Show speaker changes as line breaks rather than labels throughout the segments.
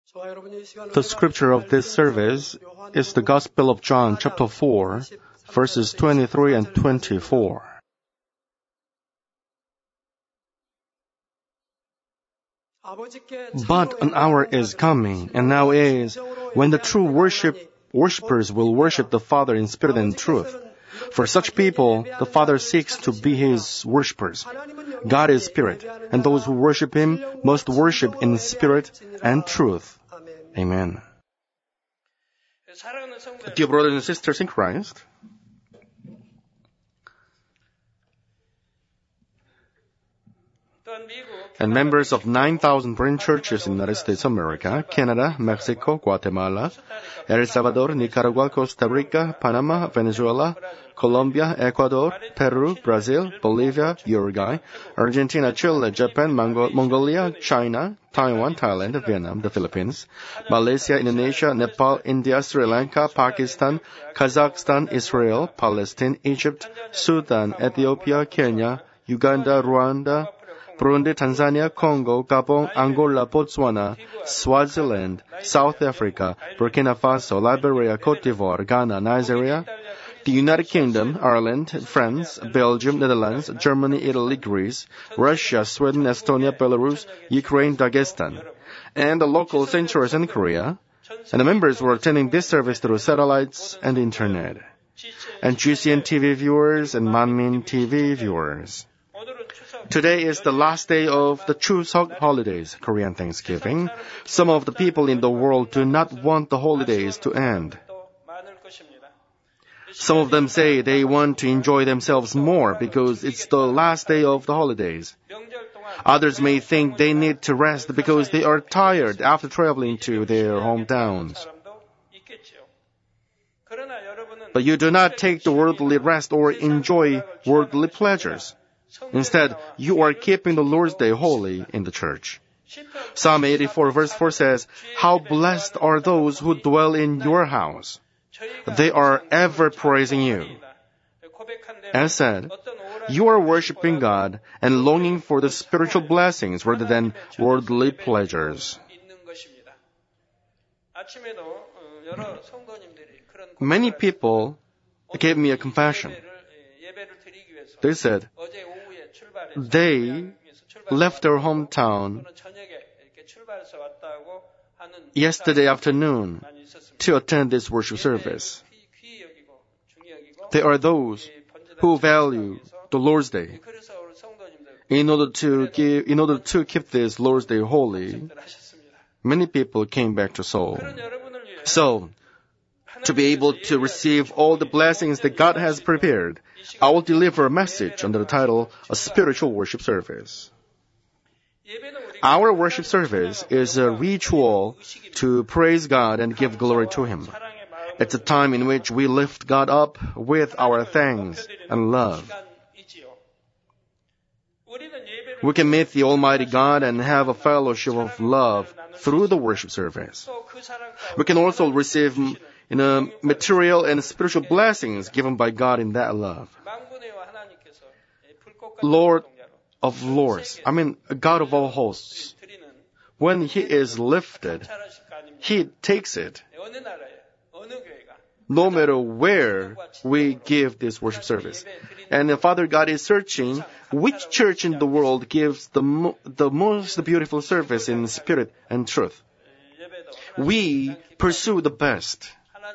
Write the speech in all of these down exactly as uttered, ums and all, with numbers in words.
The scripture of this service is the Gospel of John, chapter four, verses twenty-three and twenty-four. But an hour is coming, and now is, when the true worship, worshippers will worship the Father in spirit and truth. For such people, the Father seeks to be His worshippers. God is spirit, and those who worship Him must worship in spirit and truth. Amen. Dear brothers and sisters in Christ, and members of nine thousand branch churches in the United States of America, Canada, Mexico, Guatemala, El Salvador, Nicaragua, Costa Rica, Panama, Venezuela, Colombia, Ecuador, Peru, Brazil, Bolivia, Uruguay, Argentina, Chile, Japan, Mongo- Mongolia, China, Taiwan, Thailand, Vietnam, the Philippines, Malaysia, Indonesia, Nepal, India, Sri Lanka, Pakistan, Kazakhstan, Israel, Palestine, Egypt, Sudan, Ethiopia, Kenya, Uganda, Rwanda, Burundi, Tanzania, Congo, Gabon, Angola, Botswana, Swaziland, South Africa, Burkina Faso, Liberia, Cote d'Ivoire, Ghana, Nigeria, the United Kingdom, Ireland, France, Belgium, Netherlands, Germany, Italy, Greece, Russia, Sweden, Estonia, Belarus, Ukraine, Dagestan, and the local sanctuaries in Korea, and the members were attending this service through satellites and internet, and G C N T V viewers and Manmin T V viewers. Today is the last day of the Chuseok holidays, Korean Thanksgiving. Some of the people in the world do not want the holidays to end. Some of them say they want to enjoy themselves more because it's the last day of the holidays. Others may think they need to rest because they are tired after traveling to their hometowns. But you do not take the worldly rest or enjoy worldly pleasures. Instead, you are keeping the Lord's Day holy in the church. Psalm eighty-four verse four says, "How blessed are those who dwell in your house. They are ever praising you." As said, you are worshiping God and longing for the spiritual blessings rather than worldly pleasures. Many people gave me a confession. They said they left their hometown yesterday afternoon to attend this worship service. They are those who value the Lord's Day. In order to give, in order to keep this Lord's Day holy, many people came back to Seoul. So, to be able to receive all the blessings that God has prepared, I will deliver a message under the title, A Spiritual Worship Service. Our worship service is a ritual to praise God and give glory to Him. It's a time in which we lift God up with our thanks and love. We can meet the Almighty God and have a fellowship of love through the worship service. We can also receive you know, material and spiritual blessings given by God in that love. Lord of Lords, I mean, God of all hosts, when He is lifted, He takes it. No matter where we give this worship service. And Father God is searching which church in the world gives the, mo- the most beautiful service in spirit and truth. We pursue the best.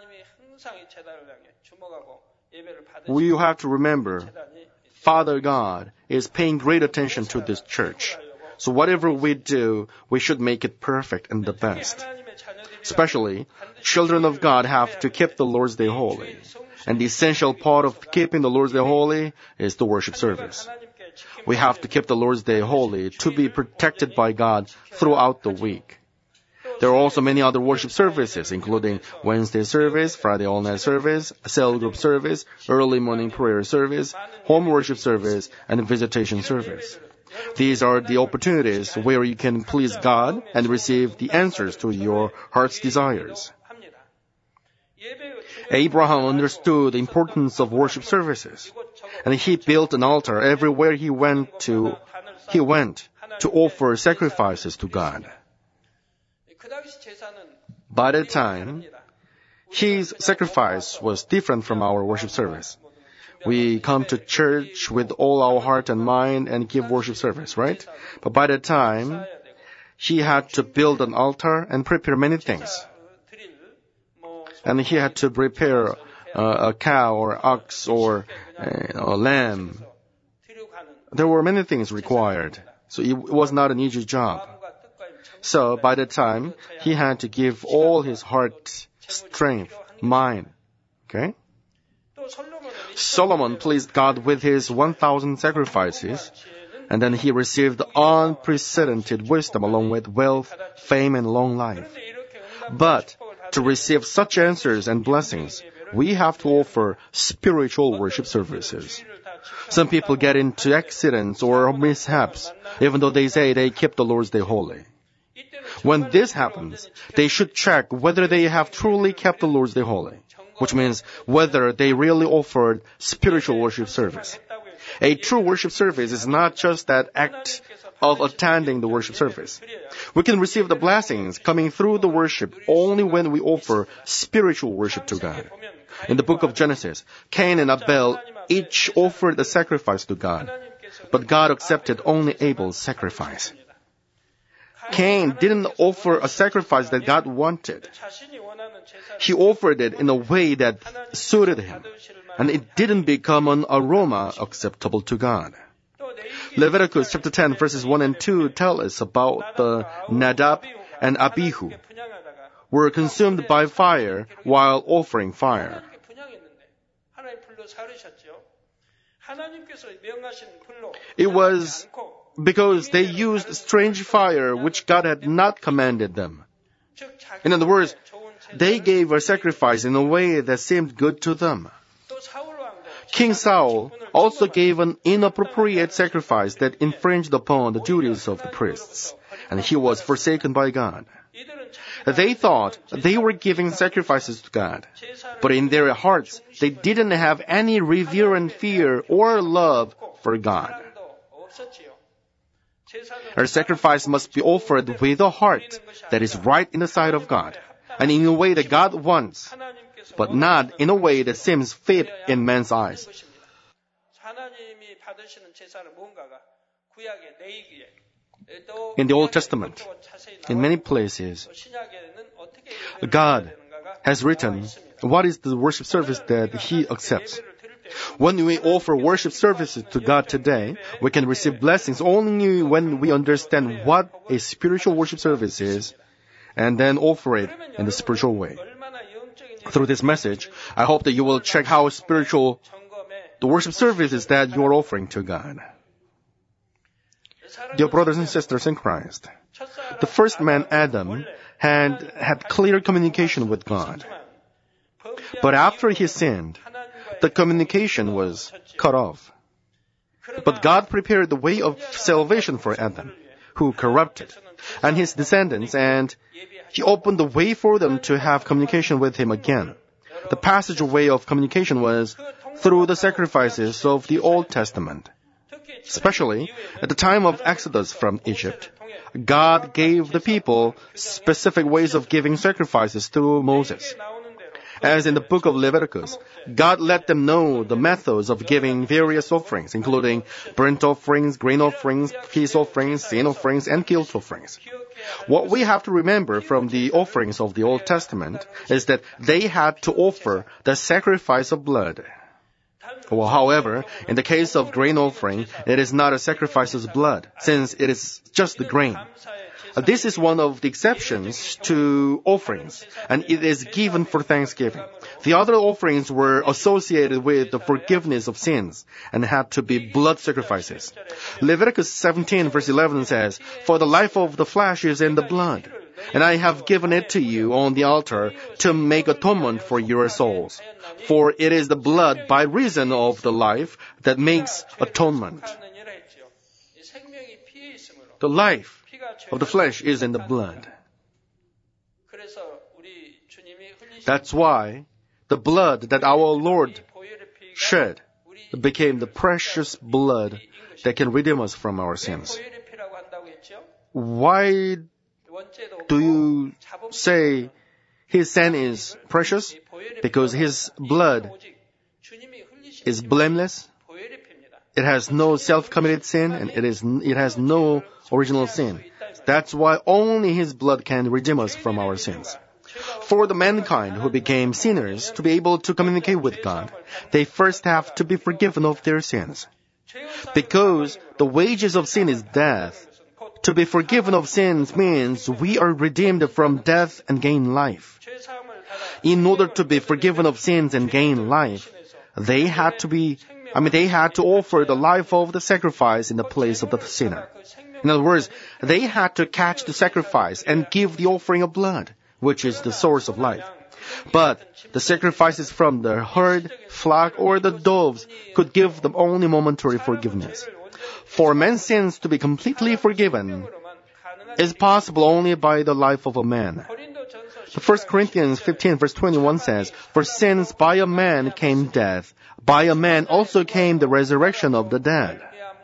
We have to remember, Father God is paying great attention to this church. So whatever we do, we should make it perfect and the best. Especially, children of God have to keep the Lord's Day holy. And the essential part of keeping the Lord's Day holy is the worship service. We have to keep the Lord's Day holy to be protected by God throughout the week. There are also many other worship services, including Wednesday service, Friday all-night service, cell group service, early morning prayer service, home worship service, and visitation service. These are the opportunities where you can please God and receive the answers to your heart's desires. Abraham understood the importance of worship services, and he built an altar everywhere he went to, he went to offer sacrifices to God. By that time, his sacrifice was different from our worship service. We come to church with all our heart and mind and give worship service, right? But by that time, he had to build an altar and prepare many things. And he had to prepare uh, a cow or ox or uh, a lamb. There were many things required. So it was not an easy job. So by that time, he had to give all his heart, strength, mind. Okay? Solomon pleased God with his one thousand sacrifices, and then he received unprecedented wisdom along with wealth, fame, and long life. But to receive such answers and blessings, we have to offer spiritual worship services. Some people get into accidents or mishaps, even though they say they keep the Lord's Day holy. When this happens, they should check whether they have truly kept the Lord's Day holy, which means whether they really offered spiritual worship service. A true worship service is not just that act of attending the worship service. We can receive the blessings coming through the worship only when we offer spiritual worship to God. In the book of Genesis, Cain and Abel each offered a sacrifice to God, but God accepted only Abel's sacrifice. Cain didn't offer a sacrifice that God wanted. He offered it in a way that suited him, and it didn't become an aroma acceptable to God. Leviticus chapter ten verses one and two tell us about the Nadab and Abihu were consumed by fire while offering fire. It was because they used strange fire which God had not commanded them. In other words, they gave a sacrifice in a way that seemed good to them. King Saul also gave an inappropriate sacrifice that infringed upon the duties of the priests, and he was forsaken by God. They thought they were giving sacrifices to God, but in their hearts, they didn't have any reverent fear or love for God. Our sacrifice must be offered with a heart that is right in the sight of God, and in a way that God wants, but not in a way that seems fit in man's eyes. In the Old Testament, in many places, God has written what is the worship service that He accepts. When we offer worship services to God today, we can receive blessings only when we understand what a spiritual worship service is and then offer it in the spiritual way. Through this message, I hope that you will check how spiritual the worship service is that you are offering to God. Dear brothers and sisters in Christ, the first man, Adam, had had clear communication with God. But after he sinned, the communication was cut off. But God prepared the way of salvation for Adam, who corrupted, and his descendants, and He opened the way for them to have communication with Him again. The passageway of communication was through the sacrifices of the Old Testament. Especially at the time of Exodus from Egypt, God gave the people specific ways of giving sacrifices through Moses. As in the book of Leviticus, God let them know the methods of giving various offerings, including burnt offerings, grain offerings, peace offerings, sin offerings, and guilt offerings. What we have to remember from the offerings of the Old Testament is that they had to offer the sacrifice of blood. Well, however, in the case of grain offering, it is not a sacrifice of blood, since it is just the grain. This is one of the exceptions to offerings, and it is given for thanksgiving. The other offerings were associated with the forgiveness of sins and had to be blood sacrifices. Leviticus seventeen verse eleven says, "For the life of the flesh is in the blood, and I have given it to you on the altar to make atonement for your souls. For it is the blood by reason of the life that makes atonement." The life of the flesh is in the blood. That's why the blood that our Lord shed became the precious blood that can redeem us from our sins. Why Do you say his sin is precious because his blood is blameless? It has no self-committed sin, and it is it has no original sin. That's why only his blood can redeem us from our sins. For the mankind who became sinners to be able to communicate with God, they first have to be forgiven of their sins. Because the wages of sin is death, to be forgiven of sins means we are redeemed from death and gain life. In order to be forgiven of sins and gain life, they had to be, I mean, they had to offer the life of the sacrifice in the place of the sinner. In other words, they had to catch the sacrifice and give the offering of blood, which is the source of life. But the sacrifices from the herd, flock, or the doves could give them only momentary forgiveness. For man's sins to be completely forgiven is possible only by the life of a man. First Corinthians fifteen verse twenty-one says, "For since by a man came death, by a man also came the resurrection of the dead."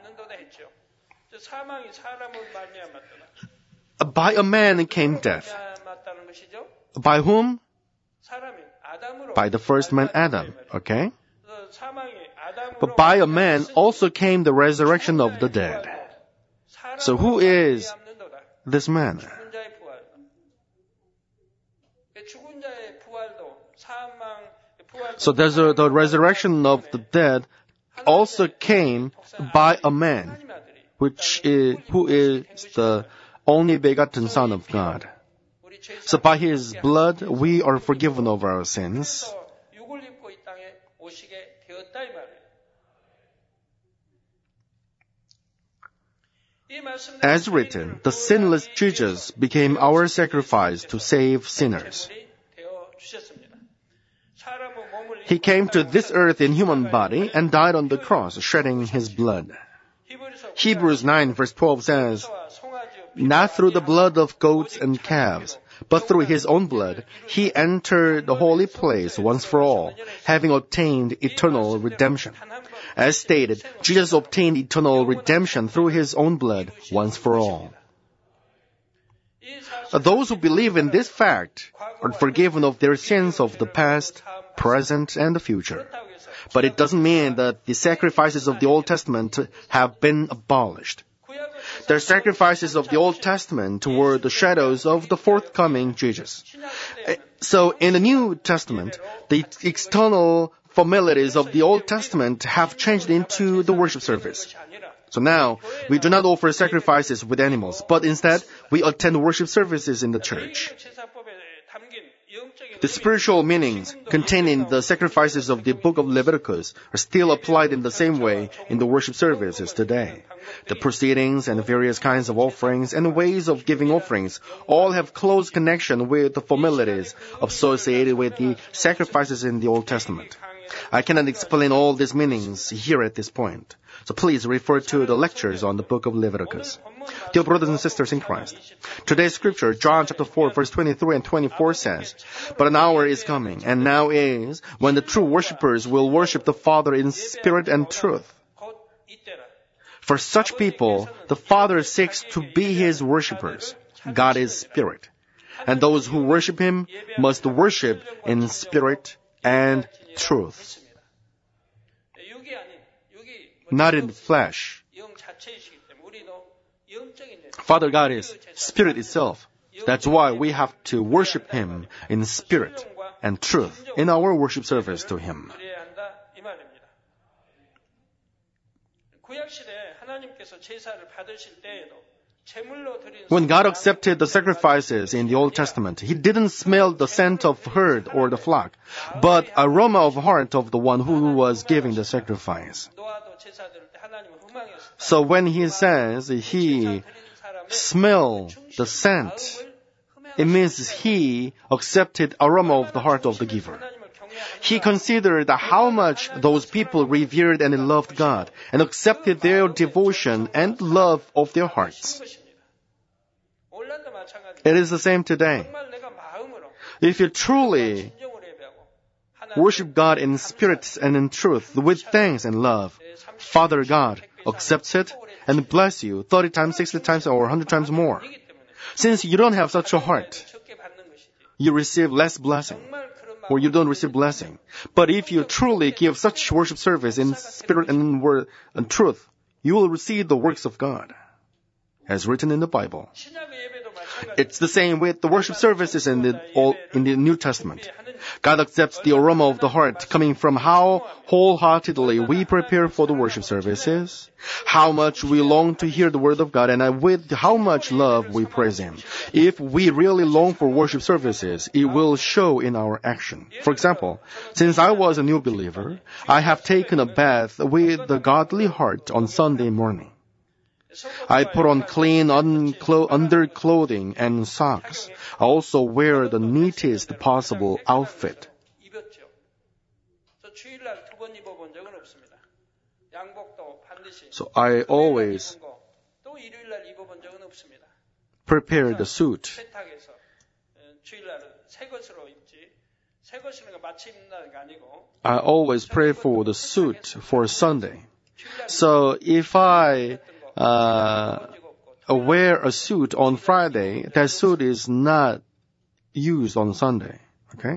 By a man came death. By whom? By the first man Adam, okay? But by a man also came the resurrection of the dead. So who is this man? So there's a, the resurrection of the dead also came by a man, which is, who is the only begotten Son of God. So by his blood, we are forgiven of our sins. As written, the sinless Jesus became our sacrifice to save sinners. He came to this earth in human body and died on the cross, shedding his blood. Hebrews nine verse twelve says, "Not through the blood of goats and calves, but through his own blood, he entered the holy place once for all, having obtained eternal redemption." As stated, Jesus obtained eternal redemption through his own blood once for all. Those who believe in this fact are forgiven of their sins of the past, present, and the future. But it doesn't mean that the sacrifices of the Old Testament have been abolished. The sacrifices of the Old Testament were the shadows of the forthcoming Jesus. So in the New Testament, the external formalities of the Old Testament have changed into the worship service. So now, we do not offer sacrifices with animals, but instead, we attend worship services in the church. The spiritual meanings contained in the sacrifices of the book of Leviticus are still applied in the same way in the worship services today. The proceedings and various kinds of offerings and ways of giving offerings all have close connection with the formalities associated with the sacrifices in the Old Testament. I cannot explain all these meanings here at this point, so please refer to the lectures on the book of Leviticus. Dear brothers and sisters in Christ, today's scripture, John chapter four, verse twenty-three and twenty-four says, "But an hour is coming, and now is, when the true worshippers will worship the Father in spirit and truth. For such people, the Father seeks to be his worshippers. God is spirit, and those who worship him must worship in spirit and truth." Not in the flesh. Father God is spirit itself. That's why we have to worship him in spirit and truth in our worship service to him. When God accepted the sacrifices in the Old Testament, he didn't smell the scent of herd or the flock, but aroma of heart of the one who was giving the sacrifice. So when he says he smelled the scent, it means he accepted aroma of the heart of the giver. He considered how much those people revered and loved God and accepted their devotion and love of their hearts. It is the same today. If you truly worship God in spirit and in truth with thanks and love, Father God accepts it and bless you thirty times, sixty times, or one hundred times more. Since you don't have such a heart, you receive less blessing, or you don't receive blessing. But if you truly give such worship service in spirit and in word and truth, you will receive the works of God, as written in the Bible. It's the same with the worship services in the Old, in the New Testament. God accepts the aroma of the heart coming from how wholeheartedly we prepare for the worship services, how much we long to hear the word of God, and with how much love we praise Him. If we really long for worship services, it will show in our action. For example, since I was a new believer, I have taken a bath with the godly heart on Sunday morning. I put on clean unclo- underclothing and socks. I also wear the neatest possible outfit. So I always prepare the suit. I always pray for the suit for Sunday. So if I Uh, wear a suit on Friday, that suit is not used on Sunday. Okay?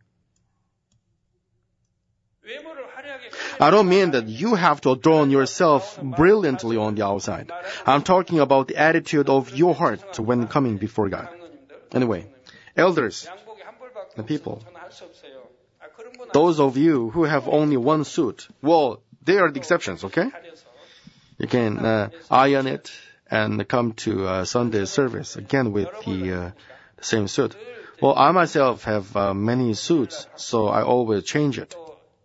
I don't mean that you have to adorn yourself brilliantly on the outside. I'm talking about the attitude of your heart when coming before God. Anyway, elders, the people, those of you who have only one suit, well, they are the exceptions, okay? You can uh, iron it and come to uh, Sunday service again with the, uh, the same suit. Well, I myself have uh, many suits, so I always change it.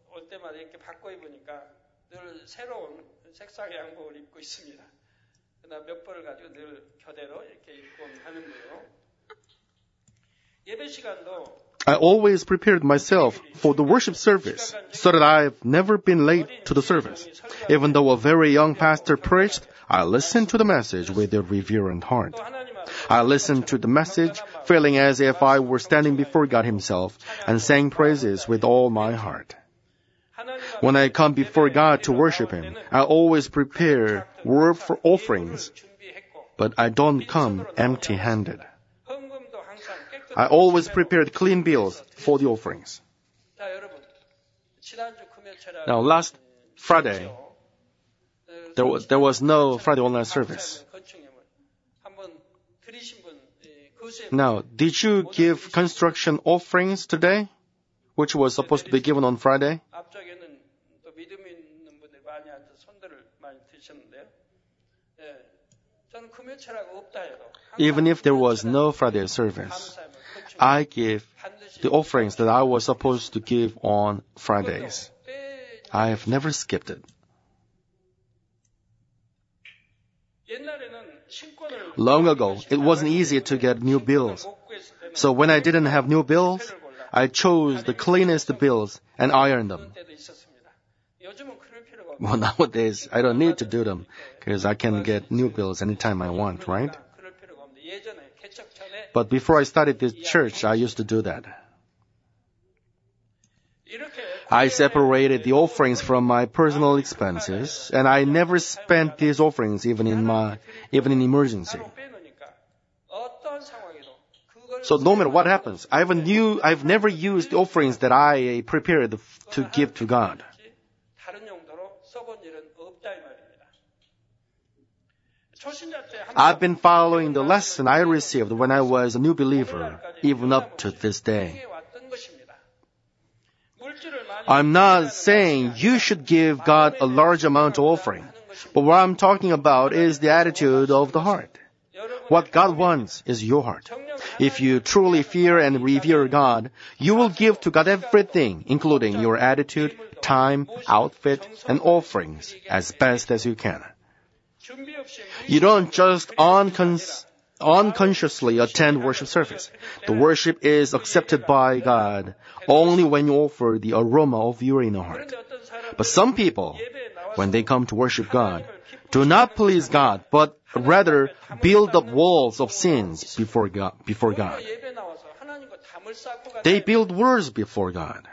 I always prepared myself for the worship service so that I've never been late to the service. Even though a very young pastor preached, I listened to the message with a reverent heart. I listened to the message feeling as if I were standing before God Himself and sang praises with all my heart. When I come before God to worship Him, I always prepare word for offerings, but I don't come empty-handed. I always prepared clean bills for the offerings. Now, last Friday, there was, there was no Friday online service. Now, did you give construction offerings today, which was supposed to be given on Friday? Even if there was no Friday service, I give the offerings that I was supposed to give on Fridays. I have never skipped it. Long ago, it wasn't easy to get new bills. So when I didn't have new bills, I chose the cleanest bills and ironed them. Well, nowadays, I don't need to do them because I can get new bills anytime I want, right? But before I started this church, I used to do that. I separated the offerings from my personal expenses, and I never spent these offerings even in my even in emergency. So no matter what happens, I've new I've never used the offerings that I prepared to give to God. I've been following the lesson I received when I was a new believer, even up to this day. I'm not saying you should give God a large amount of offering, but what I'm talking about is the attitude of the heart. What God wants is your heart. If you truly fear and revere God, you will give to God everything, including your attitude, time, outfit, and offerings, as best as you can. You don't just uncon- unconsciously attend worship service. The worship is accepted by God only when you offer the aroma of your inner heart. But some people, when they come to worship God, do not please God, but rather build up walls of sins before God. Before God. They build walls before God.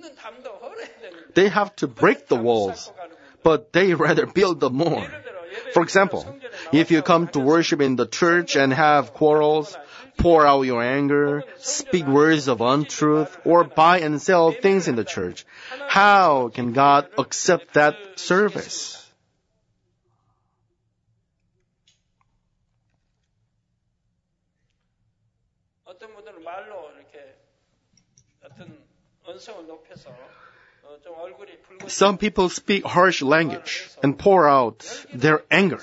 They have to break the walls, but they rather build them more. For example, if you come to worship in the church and have quarrels, pour out your anger, speak words of untruth, or buy and sell things in the church, how can God accept that service? Some people speak harsh language and pour out their anger.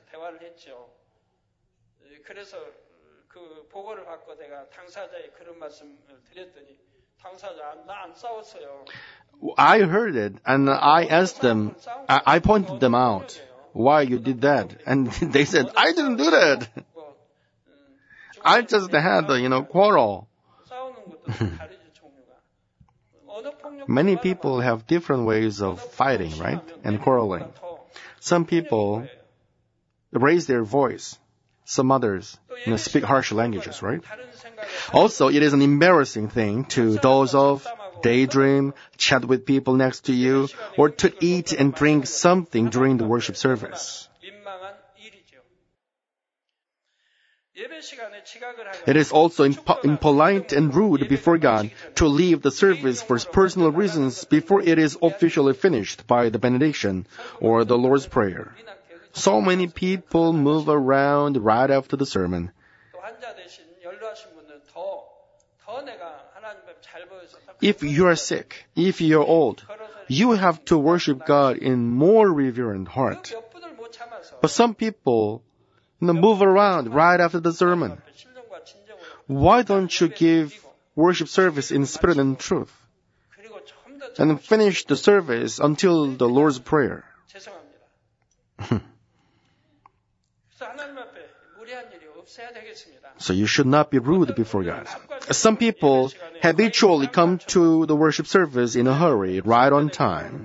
I heard it and I asked them, I, I pointed them out why you did that. And they said, I didn't do that. I just had a, you know, quarrel. Many people have different ways of fighting, right? And quarreling. Some people raise their voice. Some others, you know, speak harsh languages, right? Also, it is an embarrassing thing to doze off, daydream, chat with people next to you, or to eat and drink something during the worship service. It is also impo- impolite and rude before God to leave the service for personal reasons before it is officially finished by the benediction or the Lord's Prayer. So many people move around right after the sermon. If you are sick, if you are old, you have to worship God in more reverent heart. But some people you know, move around right after the sermon. Why don't you give worship service in spirit and truth and finish the service until the Lord's Prayer? So you should not be rude before God. Some people habitually come to the worship service in a hurry, right on time.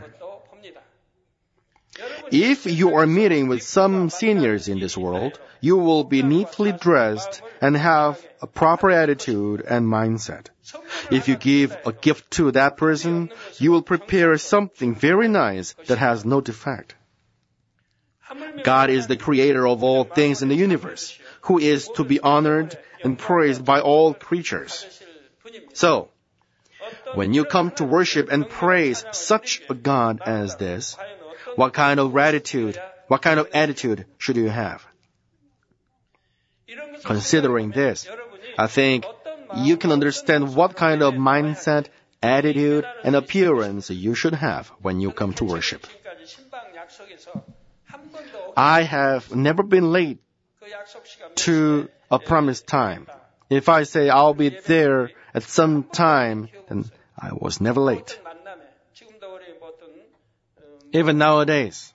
If you are meeting with some seniors in this world, you will be neatly dressed and have a proper attitude and mindset. If you give a gift to that person, you will prepare something very nice that has no defect. God is the creator of all things in the universe, who is to be honored and praised by all creatures. So, when you come to worship and praise such a God as this, what kind of gratitude, what kind of attitude should you have? Considering this, I think you can understand what kind of mindset, attitude, and appearance you should have when you come to worship. I have never been late to a promised time. If I say I'll be there at some time, then I was never late. Even nowadays,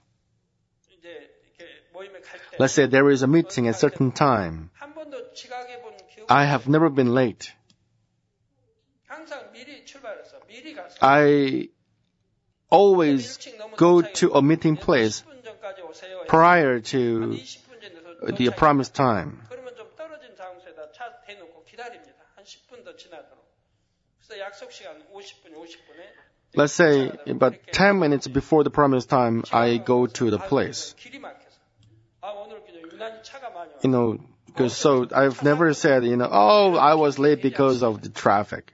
let's say there is a meeting at a certain time. I have never been late. I always go to a meeting place prior to the promised time. Let's say about ten minutes before the promised time, I go to the place. You know, because so I've never said, you know, oh, I was late because of the traffic.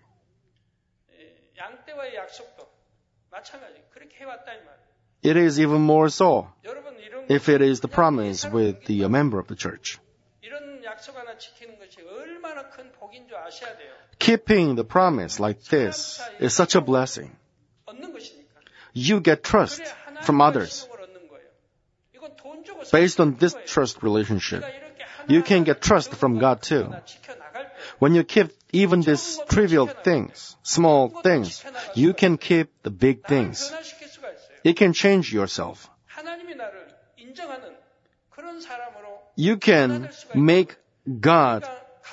It is even more so if it is the promise with the member of the church. Keeping the promise like this is such a blessing. You get trust from others. Based on this trust relationship, you can get trust from God too. When you keep even these trivial things, small things, you can keep the big things. It can change yourself. You can make God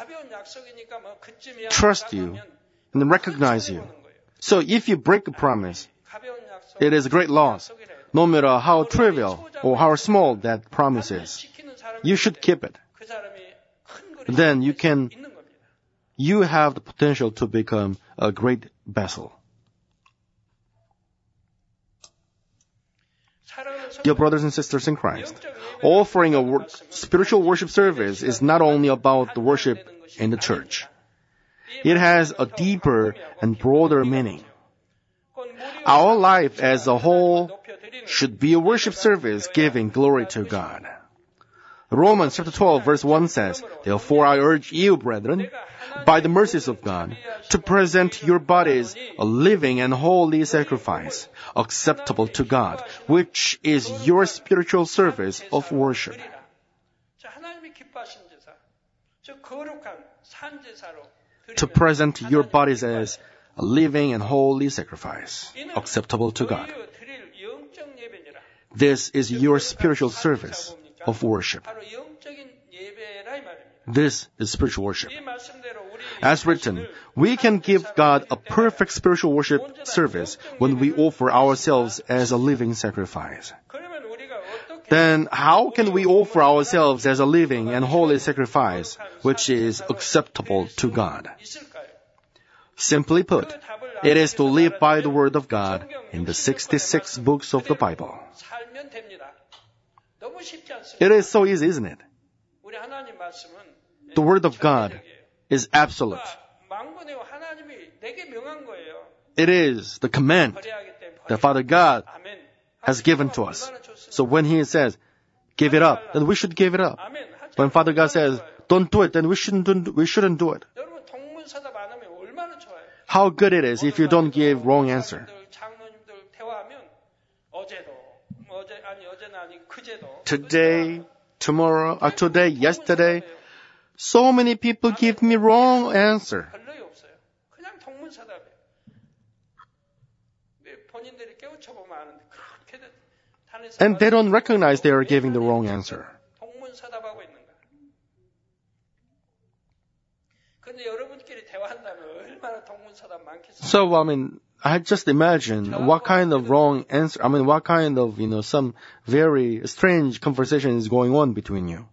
trust you and recognize you. So if you break a promise, it is a great loss, no matter how trivial or how small that promise is. You should keep it. Then you can, you have the potential to become a great vessel. Dear brothers and sisters in Christ, offering a wor- spiritual worship service is not only about the worship in the church. It has a deeper and broader meaning. Our life as a whole should be a worship service giving glory to God. Romans chapter twelve verse one says, Therefore I urge you, brethren, by the mercies of God, to present your bodies a living and holy sacrifice, acceptable to God, which is your spiritual service of worship. To present your bodies as a living and holy sacrifice, acceptable to God. This is your spiritual service of worship. This is spiritual worship. As written, we can give God a perfect spiritual worship service when we offer ourselves as a living sacrifice. Then how can we offer ourselves as a living and holy sacrifice, which is acceptable to God? Simply put, it is to live by the Word of God in the sixty-six books of the Bible. It is so easy, isn't it? The Word of God is absolute. It is the command that Father God has given to us. So when He says, give it up, then we should give it up. When Father God says, don't do it, then we shouldn't do, we shouldn't do it. How good it is if you don't give wrong answer. Today, tomorrow, or today, yesterday, so many people give me wrong answer. And they don't recognize they are giving the wrong answer. So, I mean, I just imagine what kind of wrong answer, I mean, what kind of, you know, some very strange conversation is going on between you.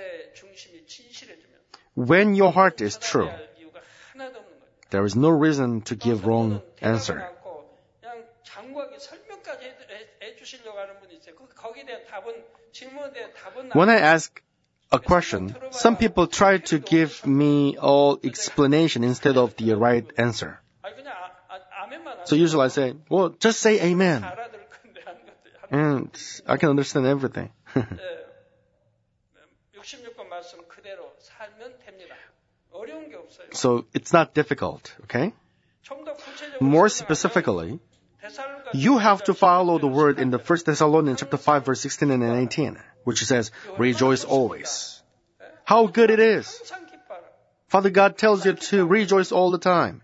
When your heart is true, there is no reason to give wrong answer. When I ask a question, some people try to give me all explanation instead of the right answer. So usually I say, well, just say amen. And I can understand everything. So it's not difficult, okay? More specifically, you have to follow the word in the First Thessalonians chapter five verse sixteen and eighteen, which says, rejoice always. How good it is. Father God tells you to rejoice all the time.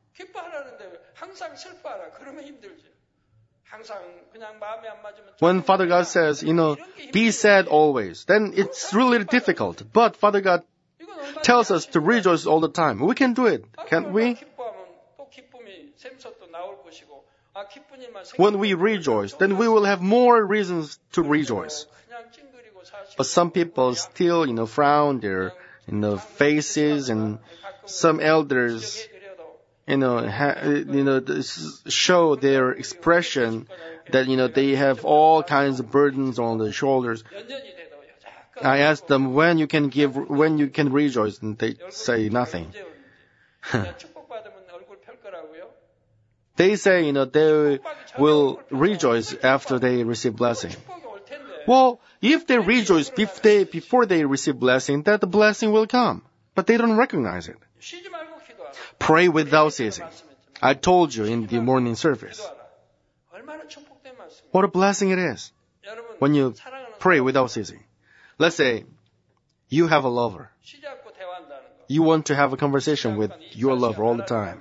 When Father God says, you know, be sad always, then it's really difficult. But Father God tells us to rejoice all the time. We can do it, can't we? When we rejoice, then we will have more reasons to rejoice. But some people still, you know, frown their, you know, faces, and some elders, you know, ha, you know, show their expression that, you know, they have all kinds of burdens on their shoulders. I asked them when you can give, when you can rejoice, and they say nothing. They say, you know, they will rejoice after they receive blessing. Well, if they rejoice before they, before they receive blessing, that the blessing will come. But they don't recognize it. Pray without ceasing. I told you in the morning service. What a blessing it is when you pray without ceasing. Let's say you have a lover. You want to have a conversation with your lover all the time.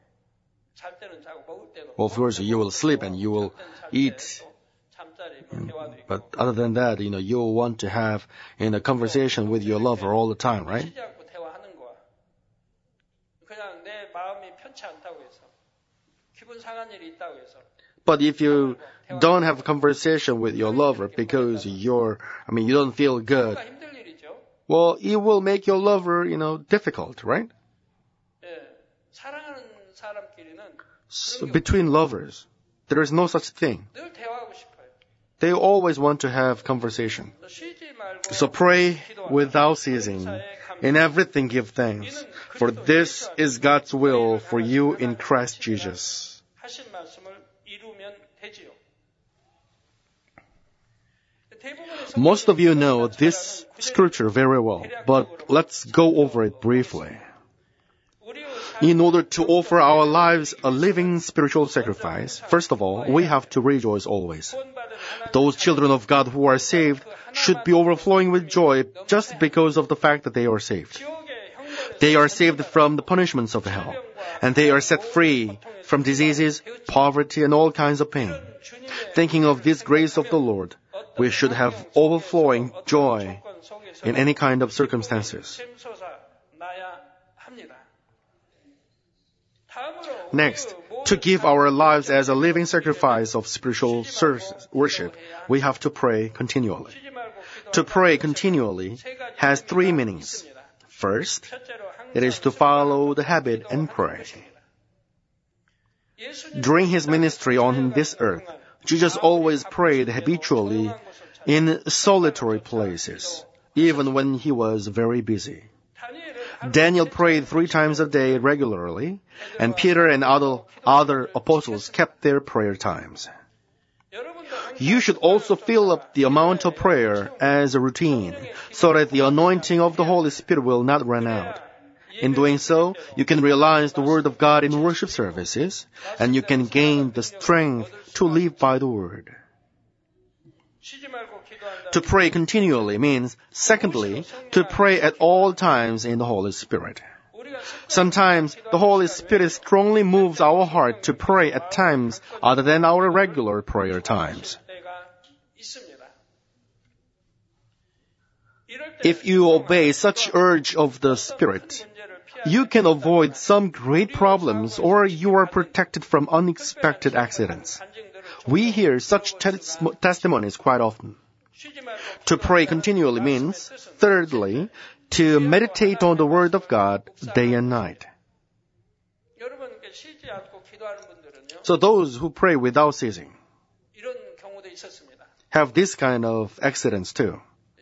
Well, of course, you will sleep and you will eat. But other than that, you know, you want to have in a conversation with your lover all the time, right? But if you don't have a conversation with your lover because you're, I mean, you don't feel good, well, it will make your lover, you know, difficult, right? So between lovers, there is no such thing. They always want to have conversation. So pray without ceasing. In everything give thanks, for this is God's will for you in Christ Jesus. Most of you know this scripture very well, but let's go over it briefly. In order to offer our lives a living spiritual sacrifice, first of all, we have to rejoice always. Those children of God who are saved should be overflowing with joy just because of the fact that they are saved. They are saved from the punishments of hell, and they are set free from diseases, poverty, and all kinds of pain. Thinking of this grace of the Lord, we should have overflowing joy in any kind of circumstances. Next, to give our lives as a living sacrifice of spiritual worship, we have to pray continually. To pray continually has three meanings. First, it is to follow the habit and pray. During his ministry on this earth, Jesus always prayed habitually in solitary places, even when he was very busy. Daniel prayed three times a day regularly, and Peter and other, other apostles kept their prayer times. You should also fill up the amount of prayer as a routine, so that the anointing of the Holy Spirit will not run out. In doing so, you can realize the Word of God in worship services, and you can gain the strength to live by the Word. To pray continually means, secondly, to pray at all times in the Holy Spirit. Sometimes the Holy Spirit strongly moves our heart to pray at times other than our regular prayer times. If you obey such urge of the Spirit, you can avoid some great problems, or you are protected from unexpected accidents. We hear such tes- testimonies quite often. To pray continually means, thirdly, to meditate on the Word of God day and night. So those who pray without ceasing have this kind of accidents too.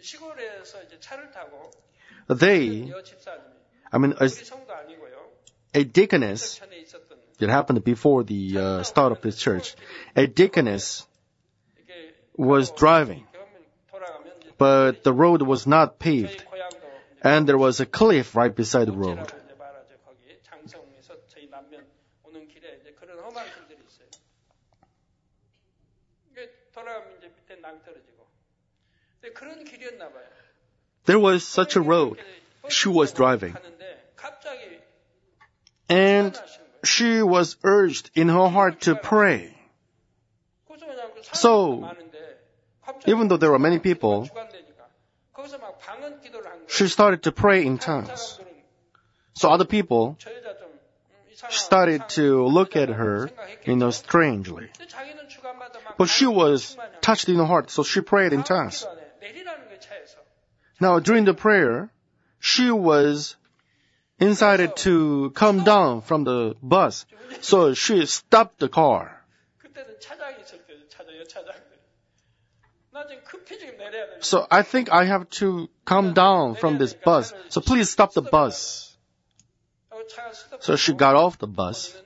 They, I mean, a, a deaconess, it happened before the uh, start of this church, a deaconess was driving, but the road was not paved, and there was a cliff right beside the road. There was such a road. She was driving. And she was urged in her heart to pray. So, even though there were many people, she started to pray in tongues. So other people started to look at her, you know, strangely. But she was touched in her heart, so she prayed in tongues. Now, during the prayer, she was incited to come down from the bus, so she stopped the car. So I think I have to come down from this bus, so please stop the bus. So she got off the bus.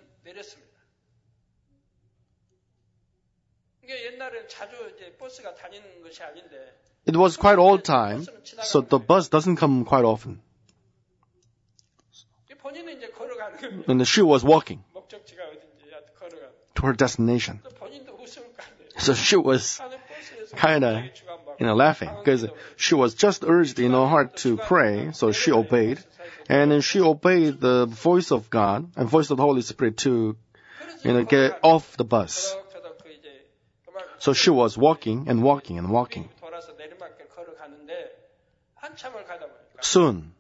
It was quite old time, so the bus doesn't come quite often. And she was walking to her destination. So she was kind of, you know, laughing because she was just urged in her heart to pray, so she obeyed. And then she obeyed the voice of God and voice of the Holy Spirit to, you know, get off the bus. So she was walking and walking and walking. Soon,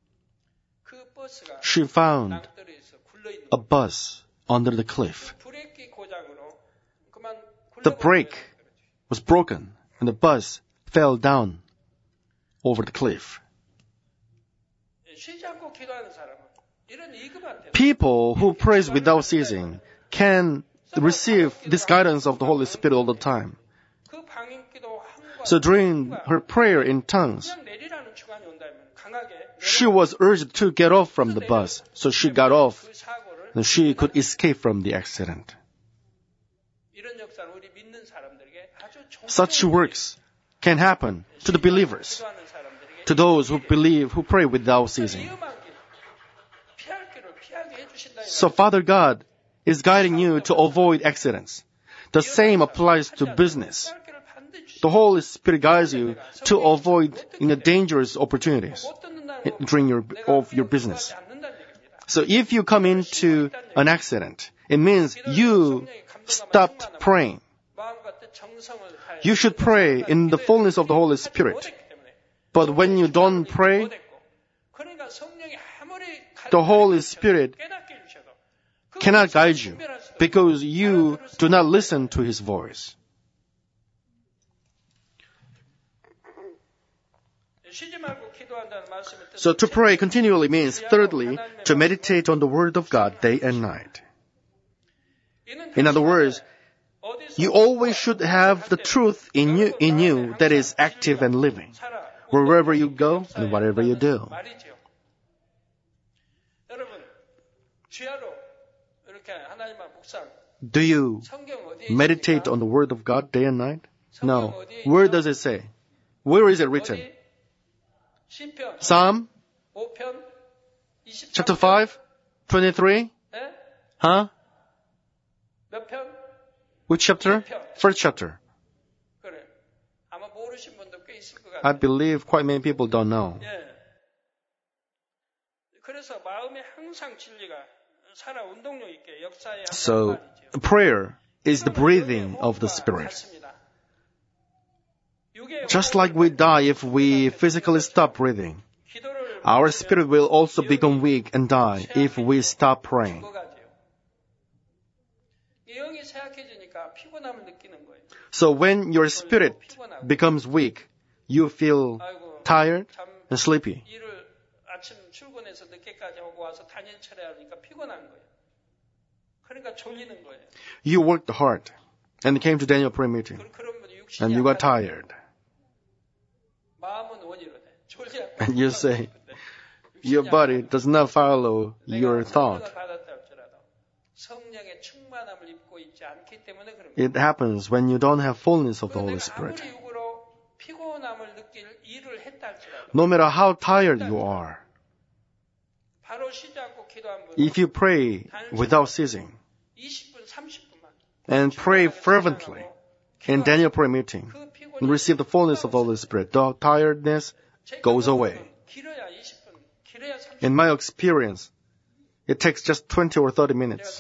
she found a bus under the cliff. The brake was broken and the bus fell down over the cliff. People who praise without ceasing can receive this guidance of the Holy Spirit all the time. So during her prayer in tongues, she was urged to get off from the bus. So she got off and she could escape from the accident. Such works can happen to the believers, to those who believe, who pray without ceasing. So Father God is guiding you to avoid accidents. The same applies to business. The Holy Spirit guides you to avoid you know, dangerous opportunities during your of your business. So if you come into an accident, it means you stopped praying. You should pray in the fullness of the Holy Spirit. But when you don't pray, the Holy Spirit cannot guide you because you do not listen to His voice. So to pray continually means, thirdly, to meditate on the Word of God day and night. In other words, you always should have the truth in you, in you that is active and living, wherever you go and whatever you do. Do you meditate on the Word of God day and night? No. Where does it say? Where is it written? Psalm? Chapter five? twenty-three? Huh? Which chapter? First chapter. I believe quite many people don't know. So, prayer is the breathing of the Spirit. Just like we die if we physically stop breathing, our spirit will also become weak and die if we stop praying. So when your spirit becomes weak, you feel tired and sleepy. You worked hard and came to Daniel prayer meeting and you got tired. And you say, your body does not follow your thought. It happens when you don't have fullness of the Holy Spirit. No matter how tired you are, if you pray without ceasing and pray fervently in Daniel prayer meeting and receive the fullness of the Holy Spirit, the tiredness goes away. In my experience, it takes just twenty or thirty minutes.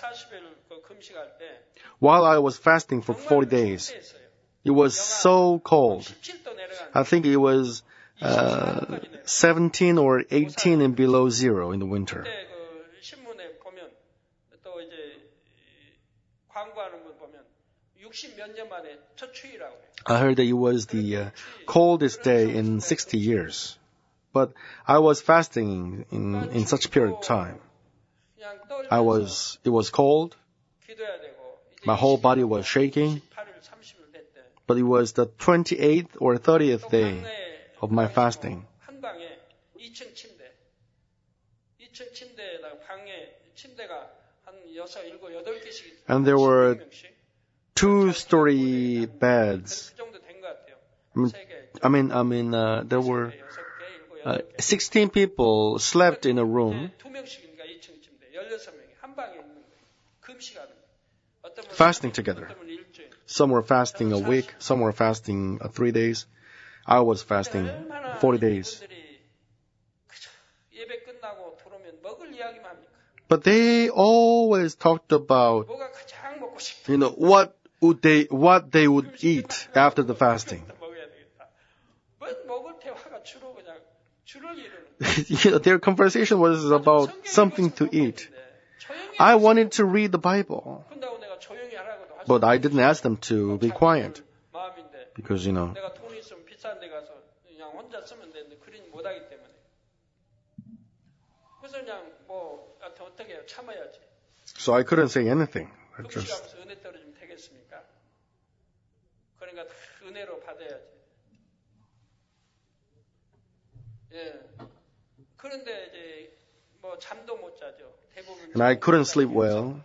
While I was fasting for forty days, it was so cold. I think it was uh, seventeen or eighteen and below zero in the winter. I heard that it was the uh, coldest day in sixty years. But I was fasting in, in such a period of time. I was, it was cold. My whole body was shaking. But it was the twenty-eighth or thirtieth day of my fasting. And there were two-story beds. I mean, I mean, I mean uh, there were uh, sixteen people slept in a room, fasting together. Some were fasting a week, some were fasting uh, three days. I was fasting forty days. But they always talked about, you know, what would they, what they would eat after the fasting. You know, their conversation was about something to eat. I wanted to read the Bible, but I didn't ask them to be quiet because, you know, so I couldn't say anything. I just And I couldn't sleep well.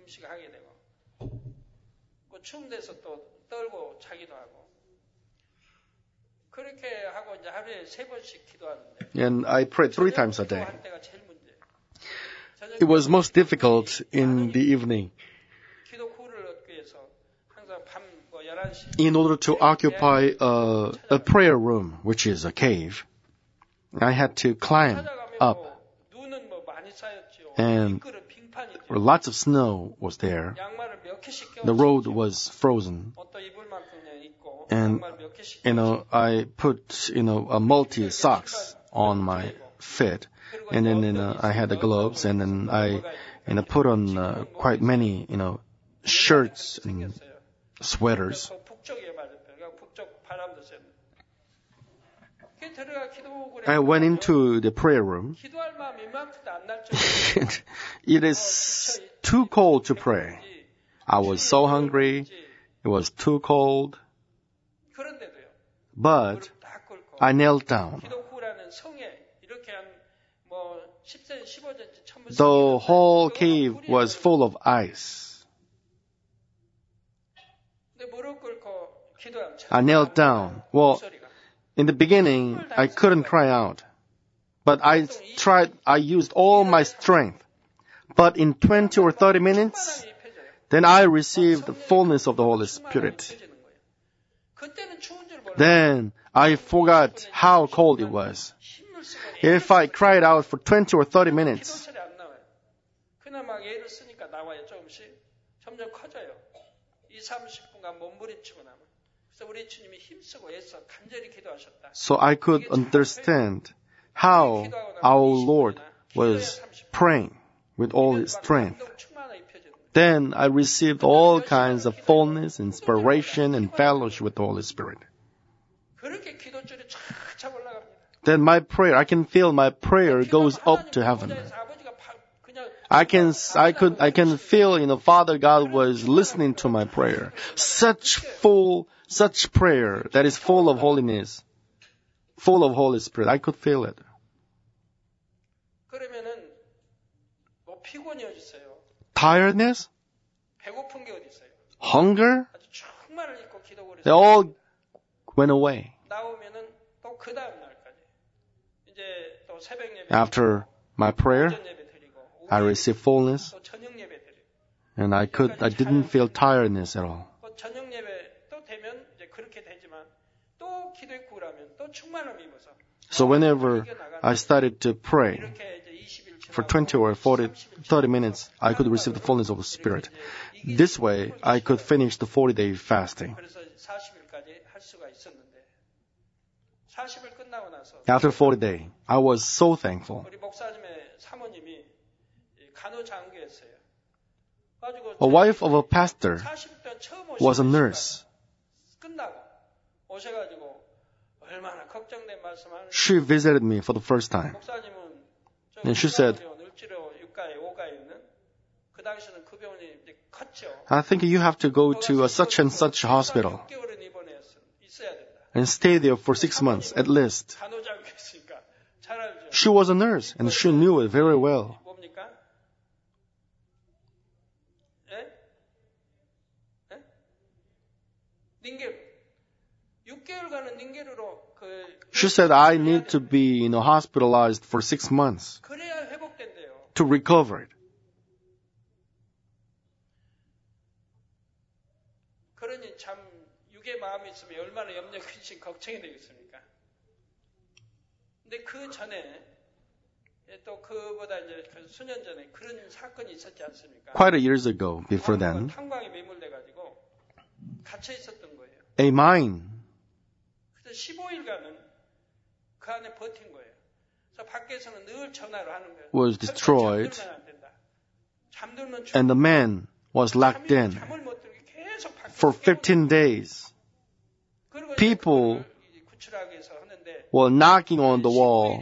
And I prayed three times a day. It was most difficult in the evening. In order to occupy a, a prayer room, which is a cave, I had to climb up. And lots of snow was there. The road was frozen. And, you know, I put, you know, a multi socks on my feet. And then, you know, I had the gloves, and then I, you know, put on uh, quite many, you know, shirts and sweaters. I went into the prayer room. It is too cold to pray. I was so hungry. It was too cold. But I knelt down. The whole cave was full of ice. I knelt down. Well, in the beginning, I couldn't cry out. But I tried, I used all my strength. But in twenty or thirty minutes, then I received the fullness of the Holy Spirit. Then I forgot how cold it was. If I cried out for twenty or thirty minutes, so I could understand how our Lord was praying with all His strength. Then I received all kinds of fullness, inspiration, and fellowship with the Holy Spirit. Then my prayer, I can feel my prayer goes up to heaven. I can, I could, I can feel, you know, Father God was listening to my prayer. Such full, such prayer that is full of holiness, full of Holy Spirit. I could feel it. Tiredness? Hunger? They all went away. After my prayer, I received fullness, and I could, I didn't feel tiredness at all. So whenever I started to pray for twenty or forty, thirty minutes, I could receive the fullness of the Spirit. This way, I could finish the forty-day fasting. After forty days, I was so thankful. A wife of a pastor was a nurse. She visited me for the first time. And she said, I think you have to go to a such and such hospital and stay there for six months at least. She was a nurse and she knew it very well. She said, I need to be, you know, hospitalized for six months to recover it. Quite a years ago, before then, a mine was destroyed, and the man was locked in for fifteen days. People were knocking on the wall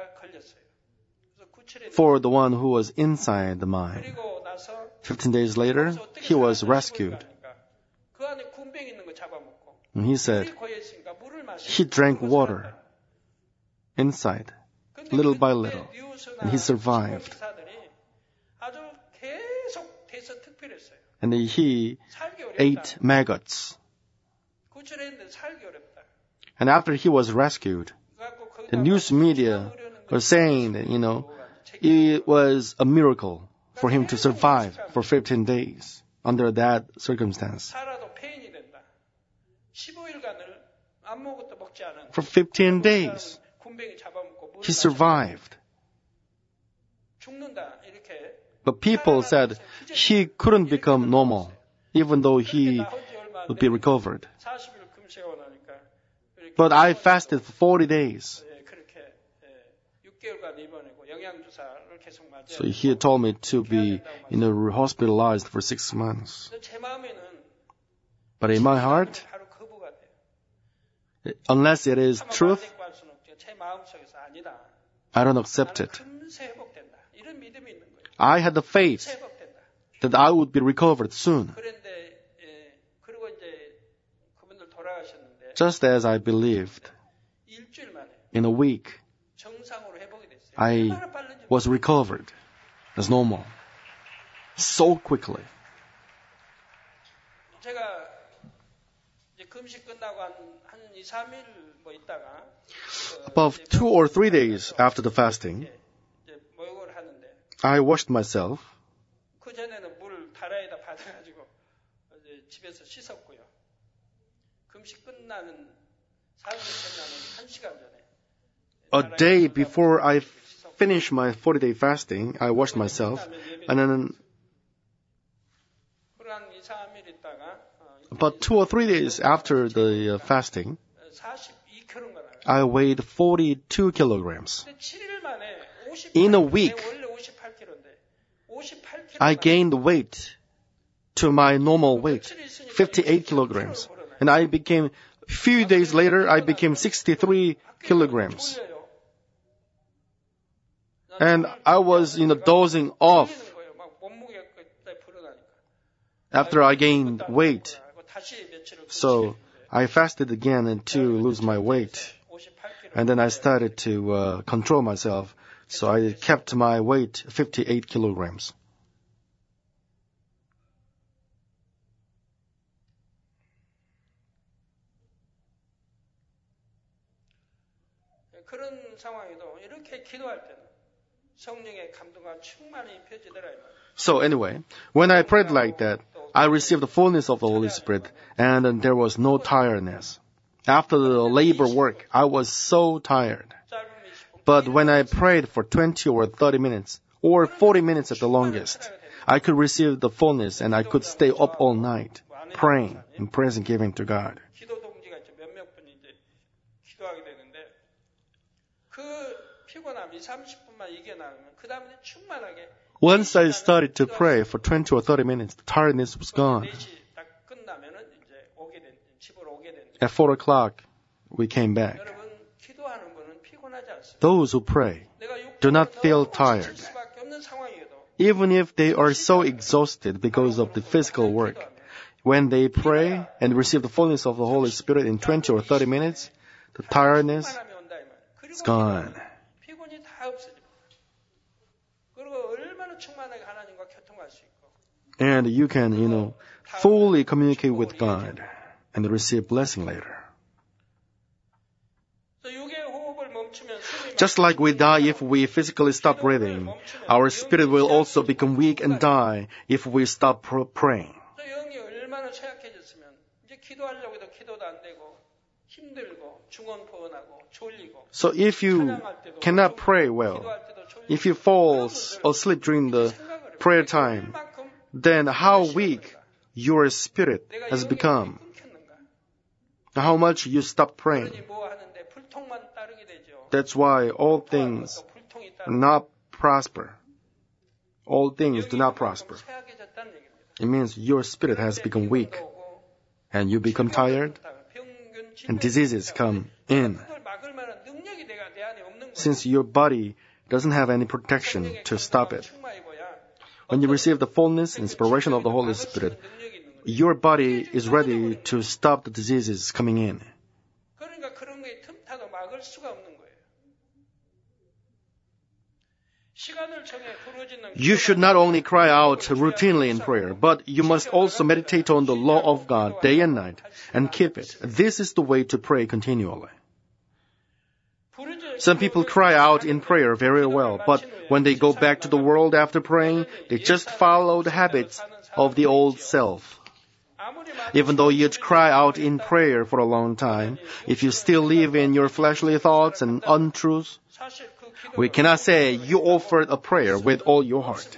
for the one who was inside the mine. Fifteen days later, he was rescued. And he said, he drank water. inside, little by little. And he survived. And he ate maggots. And after he was rescued, the news media were saying that, you know, it was a miracle for him to survive for fifteen days under that circumstance. For fifteen days, he survived. But people said he couldn't become normal, even though he would be recovered. But I fasted for forty days. So he told me to be, you know, hospitalized for six months. But in my heart, unless it is truth, I don't accept it. I had the faith that I would be recovered soon. Just as I believed, in a week, I was recovered as normal. So quickly. About two or three days after the fasting, I washed myself. A day before I finished my forty-day fasting, I washed myself, and then about two or three days after the uh, fasting, I weighed forty-two kilograms. In a week, I gained weight to my normal weight, fifty-eight kilograms. And I became, a few days later, I became sixty-three kilograms. And I was, you know, dozing off after I gained weight. So I fasted again to lose my weight. And then I started to uh, control myself. So I kept my weight fifty-eight kilograms. So anyway, when I prayed like that, I received the fullness of the Holy Spirit, and then there was no tiredness. After the labor work, I was so tired. But when I prayed for twenty or thirty minutes, or forty minutes at the longest, I could receive the fullness and I could stay up all night, praying and praise and giving to God. Once I started to pray for twenty or thirty minutes, the tiredness was gone. At four o'clock, we came back. Those who pray do not feel tired. Even if they are so exhausted because of the physical work, when they pray and receive the fullness of the Holy Spirit in twenty or thirty minutes, the tiredness is gone. And you can, you know, fully communicate with God and receive blessing later. Just like we die if we physically stop breathing, our spirit will also become weak and die if we stop pr- praying. So if you cannot pray well, if you fall asleep during the prayer time, then how weak your spirit has become. How much you stop praying. That's why all things do not prosper. All things do not prosper. It means your spirit has become weak, and you become tired, and diseases come in. Since your body doesn't have any protection to stop it. When you receive the fullness and inspiration of the Holy Spirit, your body is ready to stop the diseases coming in. You should not only cry out routinely in prayer, but you must also meditate on the law of God day and night and keep it. This is the way to pray continually. Some people cry out in prayer very well, but when they go back to the world after praying, they just follow the habits of the old self. Even though you cry out in prayer for a long time, if you still live in your fleshly thoughts and untruths, we cannot say you offered a prayer with all your heart.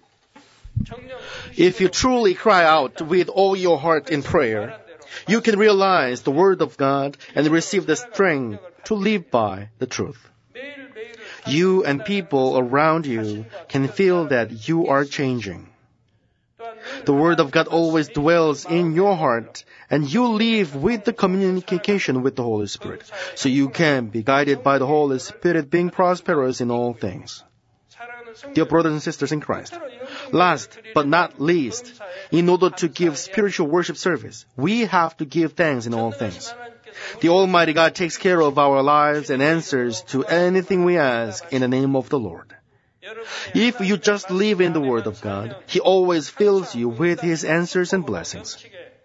If you truly cry out with all your heart in prayer, you can realize the Word of God and receive the strength to live by the truth. You and people around you can feel that you are changing. The Word of God always dwells in your heart, and you live with the communication with the Holy Spirit, so you can be guided by the Holy Spirit, being prosperous in all things. Dear brothers and sisters in Christ, last but not least, in order to give spiritual worship service, we have to give thanks in all things. The Almighty God takes care of our lives and answers to anything we ask in the name of the Lord. If you just live in the Word of God, He always fills you with His answers and blessings.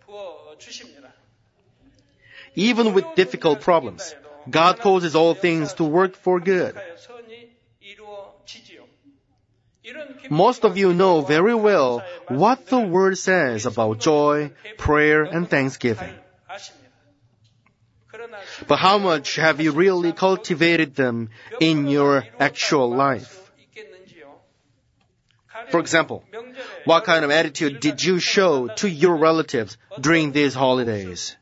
Even with difficult problems, God causes all things to work for good. Most of you know very well what the Word says about joy, prayer, and thanksgiving. But how much have you really cultivated them in your actual life? For example, what kind of attitude did you show to your relatives during these holidays?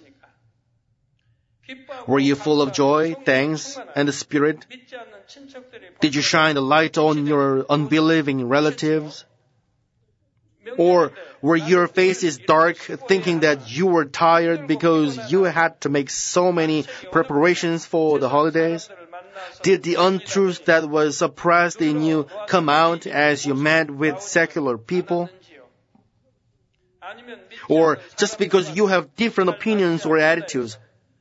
Were you full of joy, thanks, and the Spirit? Did you shine the light on your unbelieving relatives? Or were your faces dark, thinking that you were tired because you had to make so many preparations for the holidays? Did the untruth that was suppressed in you come out as you met with secular people? Or just because you have different opinions or attitudes,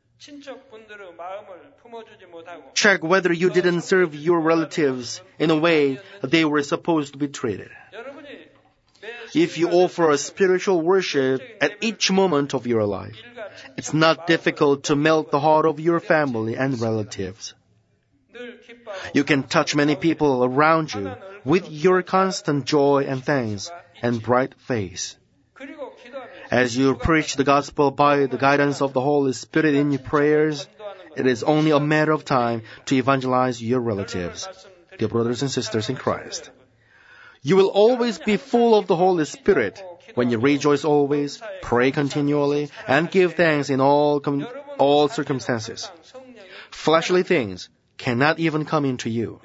check whether you didn't serve your relatives in a way they were supposed to be treated. If you offer a spiritual worship at each moment of your life, it's not difficult to melt the heart of your family and relatives. You can touch many people around you with your constant joy and thanks and bright face. As you preach the gospel by the guidance of the Holy Spirit in your prayers, it is only a matter of time to evangelize your relatives, dear brothers and sisters in Christ. You will always be full of the Holy Spirit when you rejoice always, pray continually, and give thanks in all com- all circumstances. Fleshly things cannot even come into you.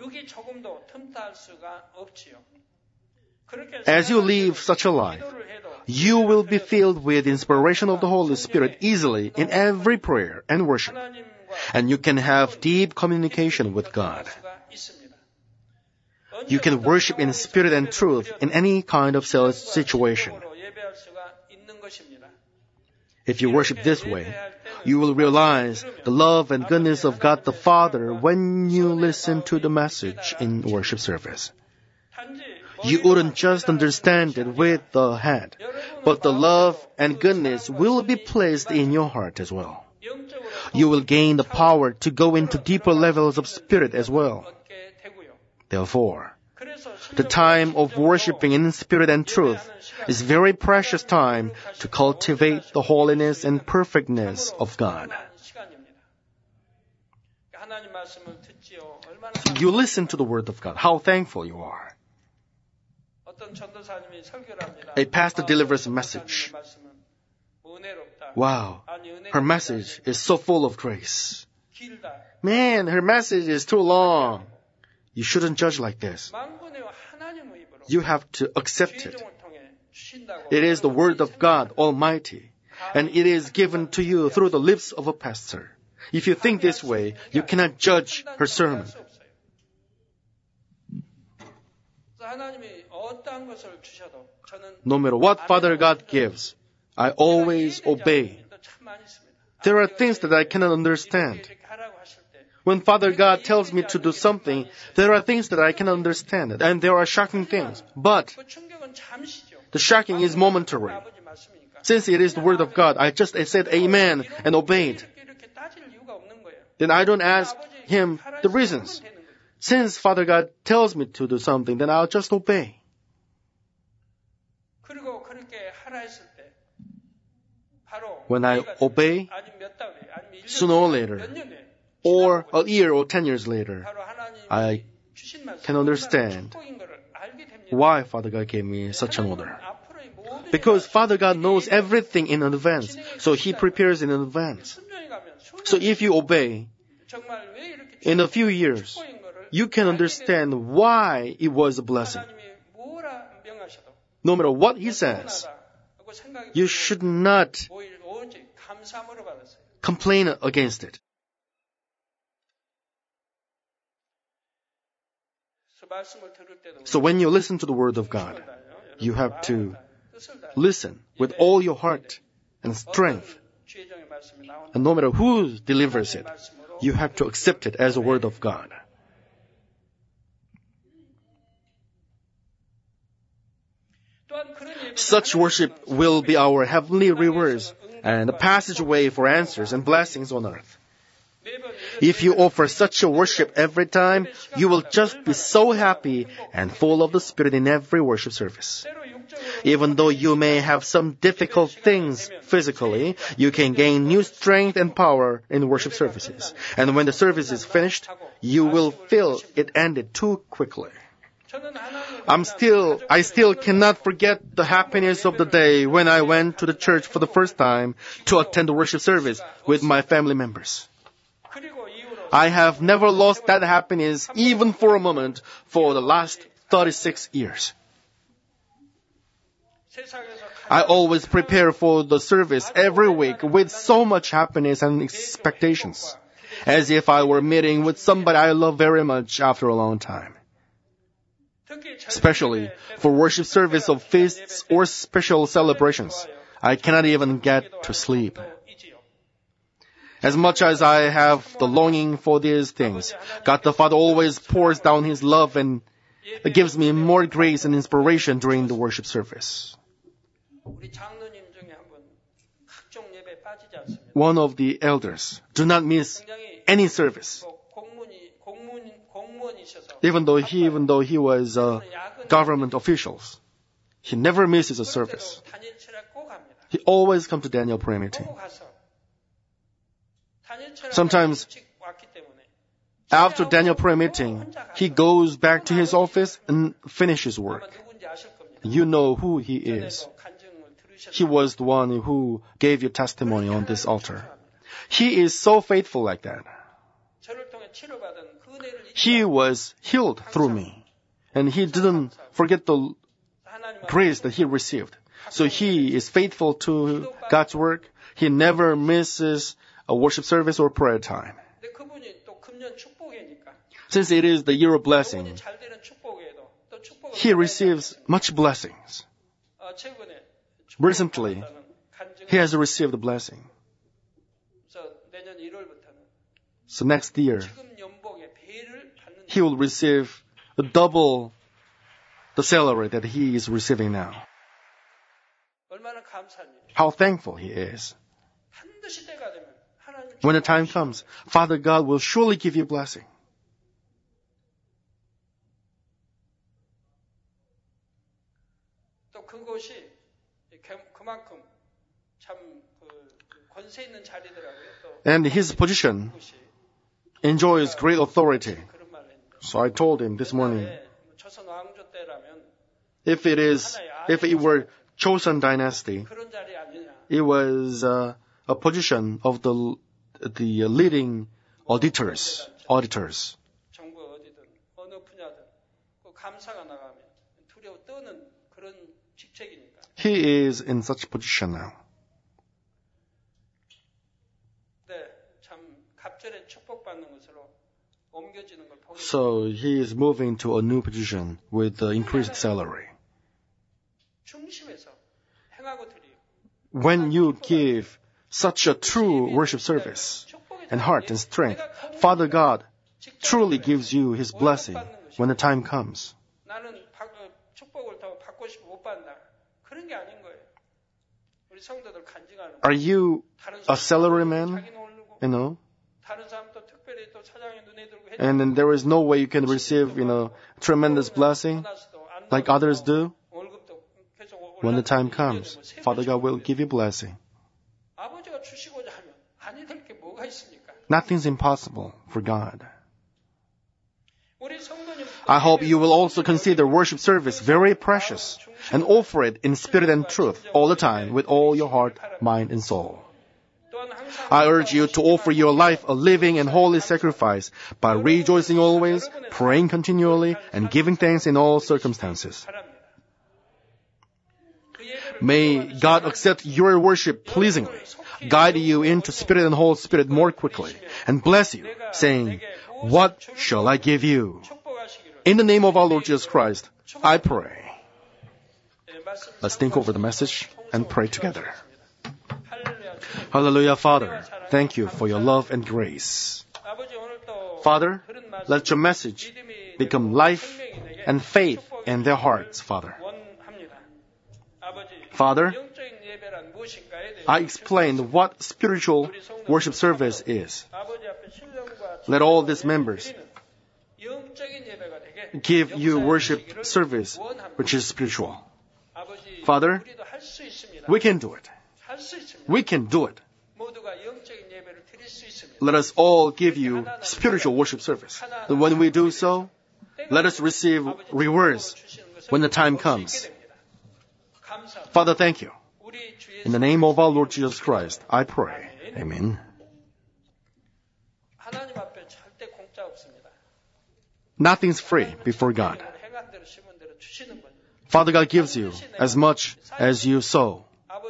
As you live such a life, you will be filled with inspiration of the Holy Spirit easily in every prayer and worship, and you can have deep communication with God. You can worship in spirit and truth in any kind of situation. If you worship this way, you will realize the love and goodness of God the Father when you listen to the message in worship service. You wouldn't just understand it with the head, but the love and goodness will be placed in your heart as well. You will gain the power to go into deeper levels of spirit as well. Therefore, the time of worshiping in spirit and truth is very precious time to cultivate the holiness and perfectness of God. You listen to the Word of God. How thankful you are. A pastor delivers a message. Wow, her message is so full of grace. Man, her message is too long. You shouldn't judge like this. You have to accept it. It is the Word of God Almighty, and it is given to you through the lips of a pastor. If you think this way, you cannot judge her sermon. No matter what Father God gives, I always obey. There are things that I cannot understand. When Father God tells me to do something, there are things that I can understand, and there are shocking things. But the shocking is momentary. Since it is the word of God, I just said amen and obeyed. Then I don't ask him the reasons. Since Father God tells me to do something, then I'll just obey. When I obey, sooner or later, or a year or ten years later, I can understand why Father God gave me such an order. Because Father God knows everything in advance, so He prepares in advance. So if you obey, in a few years, you can understand why it was a blessing. No matter what He says, you should not complain against it. So when you listen to the Word of God, you have to listen with all your heart and strength. And no matter who delivers it, you have to accept it as a Word of God. Such worship will be our heavenly rewards and a passageway for answers and blessings on earth. If you offer such a worship every time, you will just be so happy and full of the Spirit in every worship service. Even though you may have some difficult things physically, you can gain new strength and power in worship services. And when the service is finished, you will feel it ended too quickly. I'm still, I still cannot forget the happiness of the day when I went to the church for the first time to attend the worship service with my family members. I have never lost that happiness even for a moment for the last thirty-six years. I always prepare for the service every week with so much happiness and expectations, as if I were meeting with somebody I love very much after a long time. Especially for worship service of feasts or special celebrations, I cannot even get to sleep. As much as I have the longing for these things, God the Father always pours down His love and gives me more grace and inspiration during the worship service. One of the elders do not miss any service. Even though he, even though he was uh, government officials, he never misses a service. He always comes to Daniel prayer meeting. Sometimes, after Daniel prayer meeting, he goes back to his office and finishes work. You know who he is. He was the one who gave you testimony on this altar. He is so faithful like that. He was healed through me, and he didn't forget the grace that he received. So he is faithful to God's work. He never misses a worship service or prayer time. Since it is the year of blessing, he receives much blessings. Recently, he has received a blessing. So next year, he will receive double the salary that he is receiving now. How thankful he is. When the time comes, Father God will surely give you blessing. And his position enjoys great authority. So I told him this morning, if it is, if it were Joseon dynasty, it was uh, a position of the the leading auditors, auditors. He is in such position now. So he is moving to a new position with the increased salary. When you give such a true worship service and heart and strength, Father God truly gives you His blessing when the time comes.
나는 축복을 더 받고 싶어 못 받는다. 그런 게 아닌 거예요. 우리 성도들 간증하는
Are you a salaryman? You know?
다른 사람도 특별히 또 사장의 눈에 들고 해.
And then there is no way you can receive, you know, tremendous blessing like others do. When the time comes, Father God will give you blessing.
아버지가 주시고자 하면 아니 될 게 뭐가 있습니까?
Nothing's impossible for God. I hope you will also consider worship service very precious and offer it in spirit and truth all the time with all your heart, mind, and soul. I urge you to offer your life a living and holy sacrifice by rejoicing always, praying continually, and giving thanks in all circumstances. May God accept your worship pleasingly, guide you into spirit and whole spirit more quickly, and bless you, saying, "What shall I give you?" In the name of our Lord Jesus Christ, I pray. Let's think over the message and pray together. Hallelujah, Father. Thank you for your love and grace. Father, let your message become life and faith in their hearts, Father. Father, I explained what spiritual worship service is. Let all these members give you worship service which is spiritual. Father, we can do it. We can do it. Let us all give you spiritual worship service. And when we do so, let us receive rewards when the time comes. Father, thank you. In the name of our Lord Jesus Christ, I pray. Amen. Nothing's free before God. Father God gives you as much as you sow.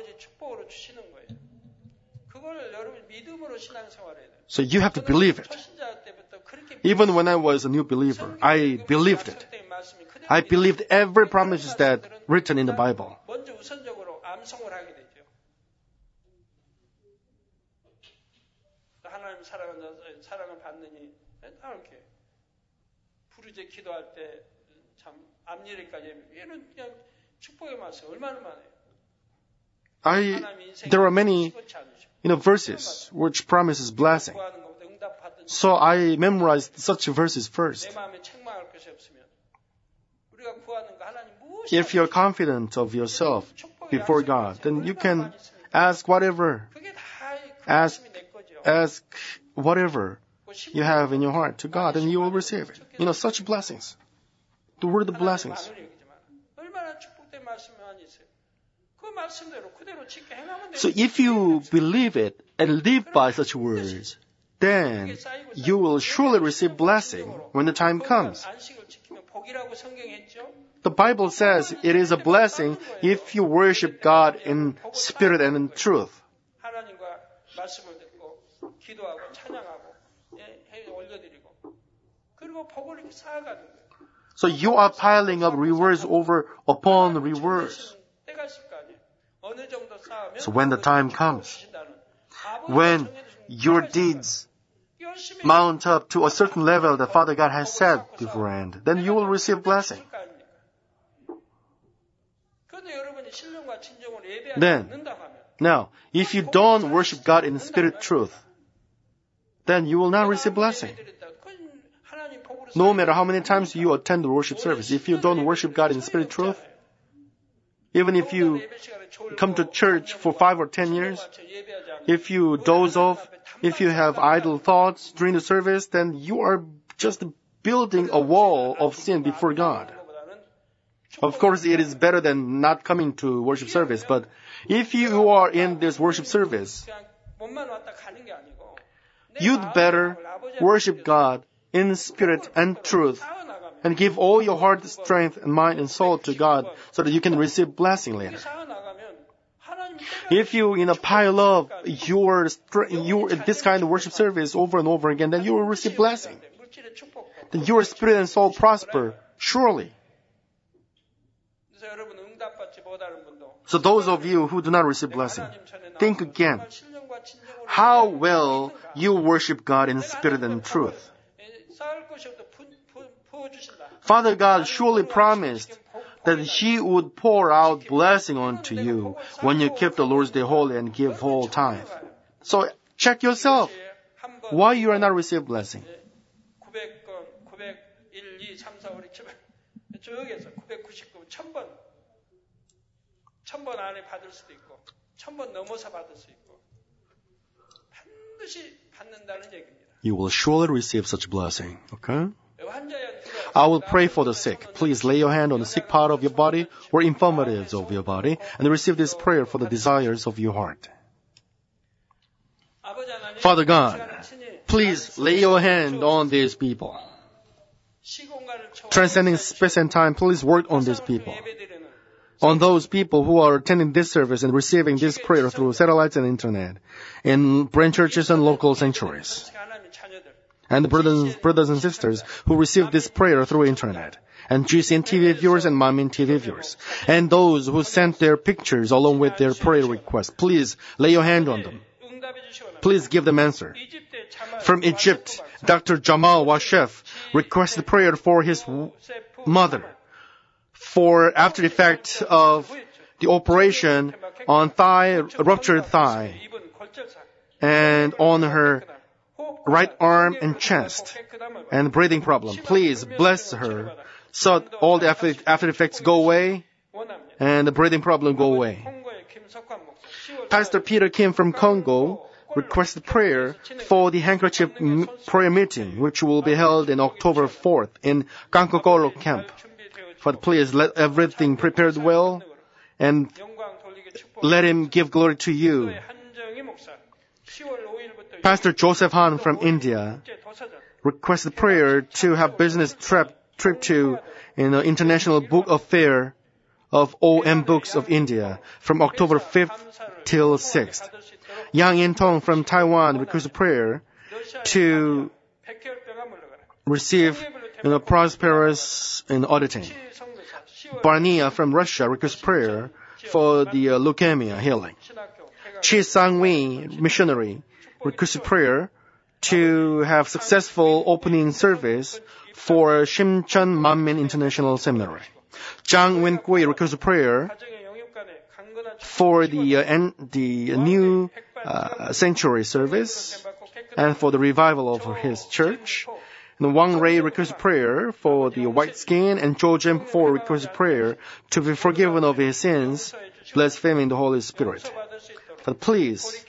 So you have to believe it. Even when I was a new believer, I believed it. I believed every promise that written in the Bible. I, there are many, you know, verses which promises blessing. So I memorized such verses first. If you're confident of yourself before God, then you can ask whatever, ask, ask whatever you have in your heart to God, and you will receive it. You know, such blessings. The word of blessings. So if you believe it and live by such words, then you will surely receive blessing when the time comes. The Bible says it is a blessing if you worship God in spirit and in truth. So you are piling up rewards over upon rewards. So when the time comes, when your deeds mount up to a certain level that Father God has set beforehand, then you will receive blessing. Then, now, if you don't worship God in spirit truth, then you will not receive blessing. No matter how many times you attend the worship service, if you don't worship God in spirit truth, even if you come to church for five or ten years, if you doze off, if you have idle thoughts during the service, then you are just building a wall of sin before God. Of course, it is better than not coming to worship service, but if you are in this worship service, you'd better worship God in spirit and truth and give all your heart, strength, and mind and soul to God so that you can receive blessing later. If you, you know, pile up your, your, this kind of worship service over and over again, then you will receive blessing. Then your spirit and soul prosper, surely.
그래서 여러분 응답받지 못하는 분도
So those of you who do not receive blessing,
하나님 전에
think
나와서
again
정말 신령과 진정으로
how
예배하는
well
분이 있는가?
you worship God in
내가
spirit and
하나님께
truth.
밥을 쌓을 것이 없다 부- 부- 부어주신다.
Father God surely promised that He would pour out blessing onto you when you keep the Lord's Day holy and give whole tithe. So check yourself why you are not receiving blessing.
구백 건, 구백일, 이, 삼, 사, 오, 육, 칠, 저기에서 구백구십구, 천 번, 천 번 안에 받을 수도 있고, 천 번 넘어서 받을 수 있고, 반드시 받는다는 얘기입니다.
You will surely receive such blessing. Okay?
환자에
I will pray for the sick. Please lay your hand on the sick part of your body or infirmities of your body and receive this prayer for the desires of your heart. Father God, please lay your hand on these people. Transcending space and time, please work on these people. On those people who are attending this service and receiving this prayer through satellites and internet, in branch churches and local sanctuaries. And the brothers, brothers and sisters who receive this prayer through internet, and G C N T V viewers and Mamin T V viewers, and those who sent their pictures along with their prayer requests, please lay your hand on them. Please give them answer. From Egypt, Doctor Jamal Washef requested prayer for his mother for after effect of the operation on thigh, ruptured thigh, and on her right arm and chest, and breathing problem. Please bless her so all the after, after effects go away and the breathing problem go away. Pastor Peter Kim from Congo requested prayer for the handkerchief m- prayer meeting, which will be held in October fourth in Kankokolo camp. But please let everything prepared well and let him give glory to you. Pastor Joseph Han from India requested prayer to have business trip trip to in the International Book Affair of O M Books of India from October fifth till sixth. Yang In Tong from Taiwan requested prayer to receive you know, prosperous in auditing. Barnia from Russia requested prayer for the uh, leukemia healing. Chi Sang-wei, missionary, requested prayer to have successful opening service for Shimcheon Manmin International Seminary. Zhang Wenkui requested prayer for the uh, en- the new uh, sanctuary service and for the revival of his church. And Wang Rei requested prayer for the white skin, and Zhou Zhenpo requested prayer to be forgiven of his sins, blaspheming the Holy Spirit. But please,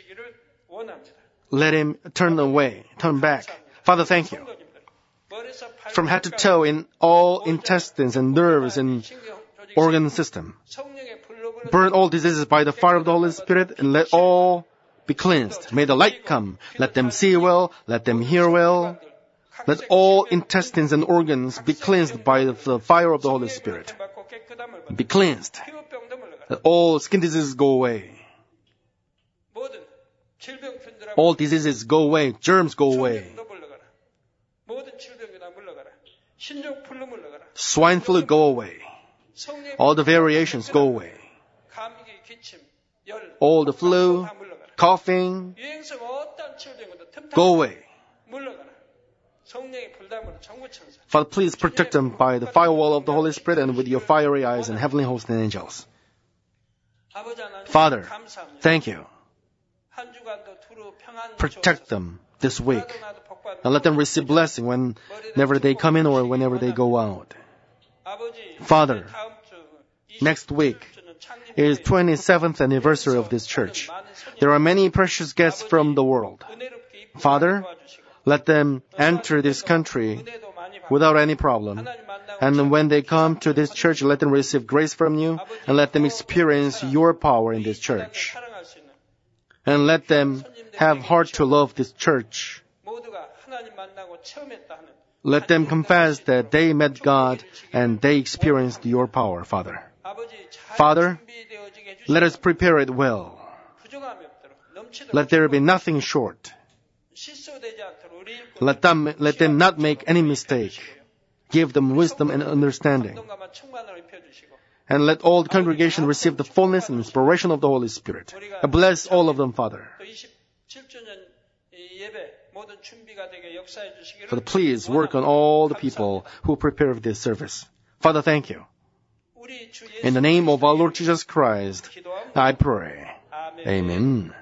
let him turn away, turn back. Father, thank you. From head to toe in all intestines and nerves and organ system. Burn all diseases by the fire of the Holy Spirit and let all be cleansed. May the light come. Let them see well. Let them hear well. Let all intestines and organs be cleansed by the fire of the Holy Spirit. Be cleansed. Let all skin diseases go away. All diseases go away. Germs go away. Swine flu go away. All the variations go away. All the flu, coughing, go away. Father, please protect them by the firewall of the Holy Spirit and with your fiery eyes and heavenly hosts and angels. Father, thank you. Protect them this week. And let them receive blessing whenever they come in or whenever they go out. Father, next week is twenty-seventh anniversary of this church. There are many precious guests from the world. Father, let them enter this country without any problem. And when they come to this church, let them receive grace from you and let them experience your power in this church. And let them have heart to love this church. Let them confess that they met God and they experienced your power, Father. Father, let us prepare it well. Let there be nothing short. Let them, let them not make any mistake. Give them wisdom and understanding. And let all the congregation receive the fullness and inspiration of the Holy Spirit. Bless all of them, Father.
또 이십칠 주년 예배 모든 준비가 되게 역사해 주시기를.
Father, please work on all the people who prepare for this service. Father, thank you. In the name of our Lord Jesus Christ, I pray. Amen.